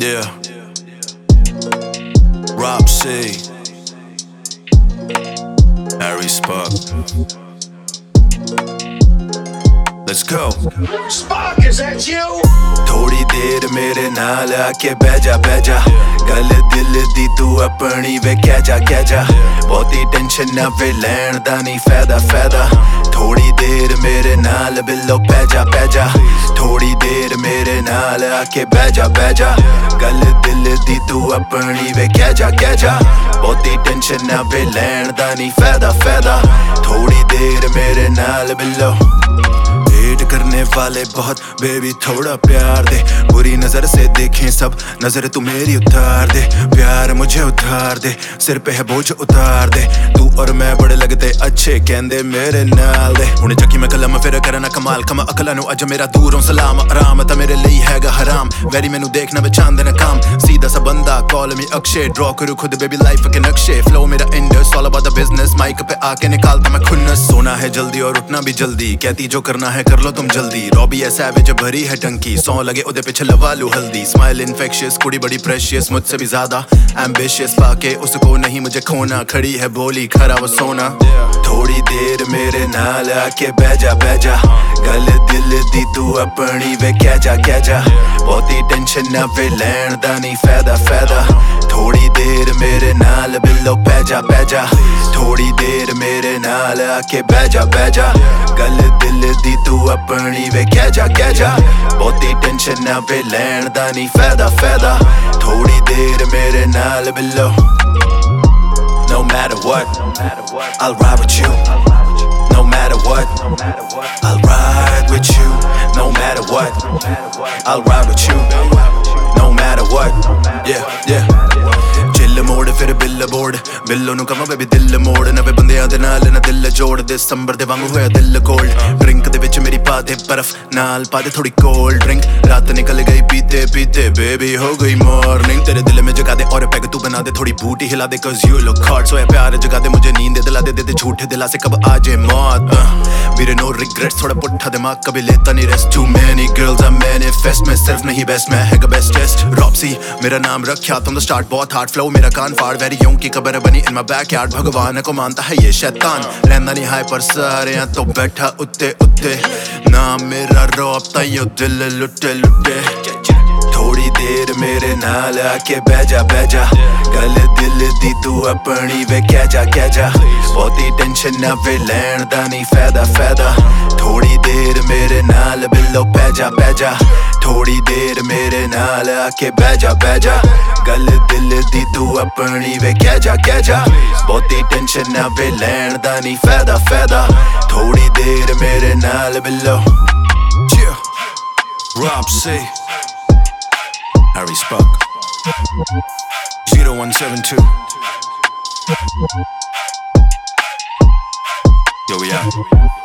Yeah. Rob C. Harry Spark. Let's go. Spark, is that you? थोड़ी देर मेरे नाल आके बह जा गल दिल दी तू अपनी वे कह जा बहुती टेंशन ना वे लैन दा नहीं फायदा थोड़ी देर मेरे नाल बिल्लो पै जा थोड़ी देर मेरे नाल आके बह जा गल दिल दी तू अपनी वे कह जा बहुती टेंशन ना वे लैन दा नहीं फायदा थोड़ी देर मेरे नाल बिल्लो वेट करने वाले बहुत बेबी थोड़ा प्यार दे बुरी नजर से देखें सब नजर तू मेरी उतार दे प्यार मुझे उतार दे सिर पे है बोझ उतार दे तू और मैं बड़े लगते अच्छे कहंदे मेरे नाल दे हुणे चक्की मैं कलम फिर करना कमाल कम अकला नु अज मेरा दूरों सलाम आराम ता मेरे लिए हैगा हराम वेरी मैनू देखना वे चांद ना काम सीधा सा बंदा कॉल मी अक्षय ड्रॉ करूं खुद बेबी लाइफ के नक्शे फ्लो मेरा इंडस all about the business mic पे आके निकालता मैं खुन्नस सोना है जल्दी और उठना भी जल्दी कहती जो करना है कर लो तुम जल्दी रॉबी है सैवेज भरी है टंकी सौ लगे उदे पीछे लवा लू हल्दी स्माइल इन्फेक्शियस कुड़ी बड़ी प्रेशियस मुझसे भी ज्यादा एम्बिशियस पाके उसको नहीं मुझे खोना खड़ी है बोली खरा वो सोना थोड़ी देर मेरे नाल आके बह जा गल दिल दी तू अपनी वे कह जा बहुती टेंशन ना वे लैन दा नहीं फायदा थोड़ी देर मेरे नाल बिल्लो पै जा थोड़ी देर मेरे नाल आके बह जा गल दिल दी तू अपनी वे कह जा बहुती टेंशन ना वे लैन दा नहीं फायदा थोड़ी देर मेरे नाल बिल्लो No matter what, I'll ride with you. No matter what, I'll ride with you. No matter what, I'll ride with you. No matter what, yeah. Chill mode फिर बिल बोर्ड बिल्लो नु कमा बेबी दिल मोड़ नवे बंदियां दे नाल ना दिल जोड़ दिसंबर दे वांगू होया दिल कोल्ड ड्रिंक दे विच मेरी पा दे बर्फ नाल पा दे थोड़ी कोल्ड ड्रिंक रात निकल गई पीते बेबी हो गई मॉर्निंग तेरे दिल में जगा दे और पैग तू बना दे थोड़ी बूटी हिला दे cause you look hot सोया प्यार जगा दे मुझे नींद दिला दे झूठे दिला से कब आ जाए मौत मेरे नो रिग्रेट्स थोड़ा पुट्ठा दिमाग कभी लेता नहीं rest too many girls I manifest मैं सिर्फ नहीं बेस्ट मैं है बेस्ट टेस्ट रॉप्सी मेरा नाम रखा तुम द स्टार्ट बहुत हार्ड फ्लो मेरा कान फाड़ वेरी यों की कबर बनी इन माय बैकयार्ड भगवान को मानता है ये शैतान रहना नहीं हाय पर सारे तो बैठा उत्ते नाम मेरा रॉप यो दिल लुटे थोड़ी देर मेरे नाल आके बह जा गल दिल दी तू अपनी वे कह जा बहुती टेंशन ना वे लैन दा नहीं फायदा थोड़ी देर मेरे नाल बिल्लो पै जा थोड़ी देर मेरे नाल आके बह जा गल दिल दी तू अपनी वे कह जा बहुती टेंशन ना वे लैन दा नहीं फायदा थोड़ी देर मेरे नाल बिल्लो Rob C. Harry Spark 0172 Yo, we out.